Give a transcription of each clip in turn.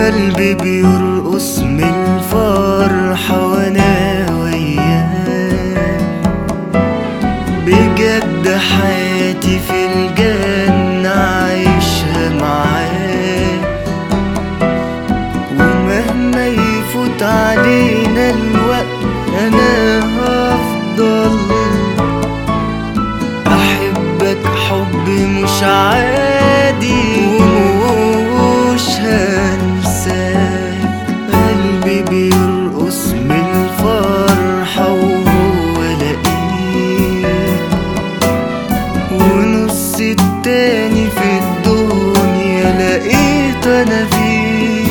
قلبي بيرقص من الفرحة وانا وياه، بجد حياتي في الجنة عايشها معاه. ومهما يفوت علينا الوقت انا هفضل احبك حب مش عادي ومش هنساك. قلبي بيرقص من الفرحة وهو لقيت، ونص التاني في الدنيا لقيت انا فيه.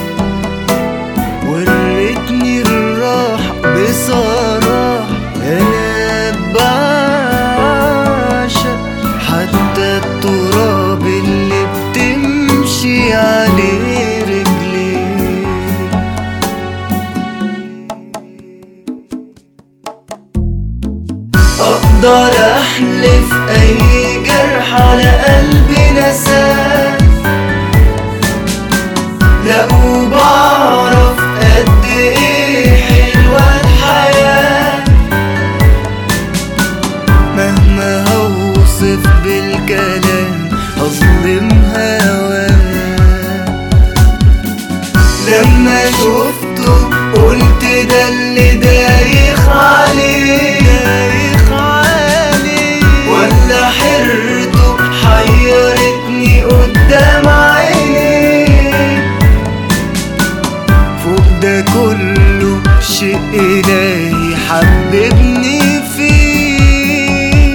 وريتني الراحة بصراحة انا بعشق حتى التراب اللي بتمشي عليه رجلي. اقدر احلف اي جرح على قلبي نساه، لا وبعرف قد ايه حلوة الحياة. مهما هوصف بالكلام هظلم هواه. لما شفته قلت ده اللي دايخ عليه، ولا حيرته حيرتني قدام عيني. فوق ده كله شيء إلهي حببني فيه.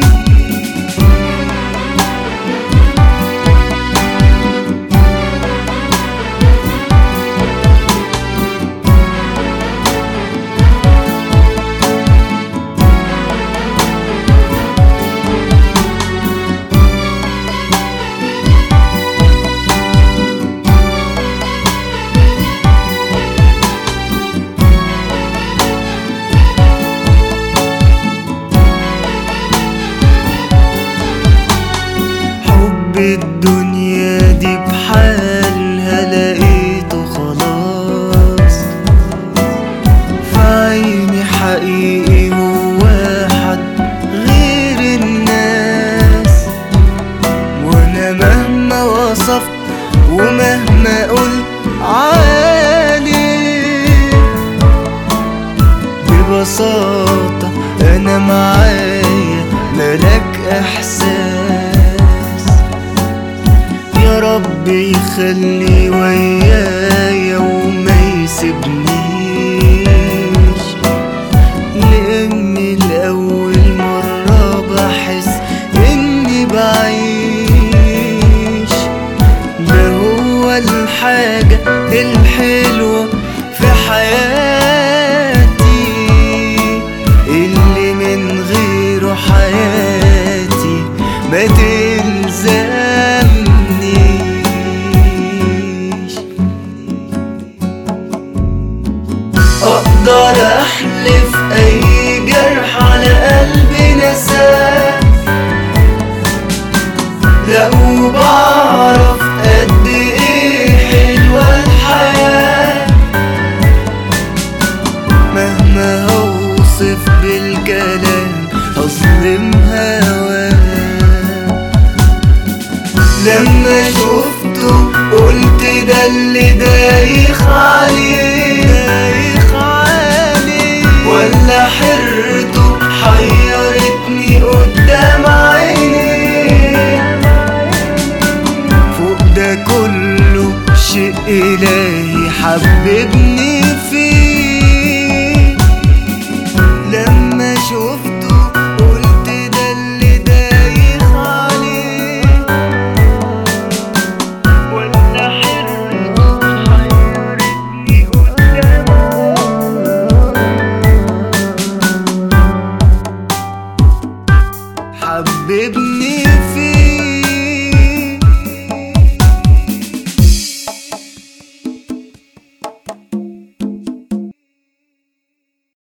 الدنيا دي بحالها لقيته خلاص، في عيني حقيقي هو حد غير الناس. وانا مهما وصفت ومهما قلت عليه، ببساطة انا معايا ملك احساس. يا رب يخلي ويايا وما يسيبنيش، لاني لاول مرة بحس اني بعيش. ده هو الحاجة الحلوة في حياتي، اللي من غيره حياتي ما تلزمني. اقدر احلف اي جرح على قلبي نساه، لا وبعرف قد ايه حلوة الحياة. مهما هوصف بالكلام هظلم هواه. لما شفته قلت ده اللي دايخ عليه، ولا حيرته حيرتني قدام عيني. فوق ده كله شيء إلهي حببني فيه. لما شفته قلت ده اللي دايخ عليه، ولا حيرته حيرتني قدام حببني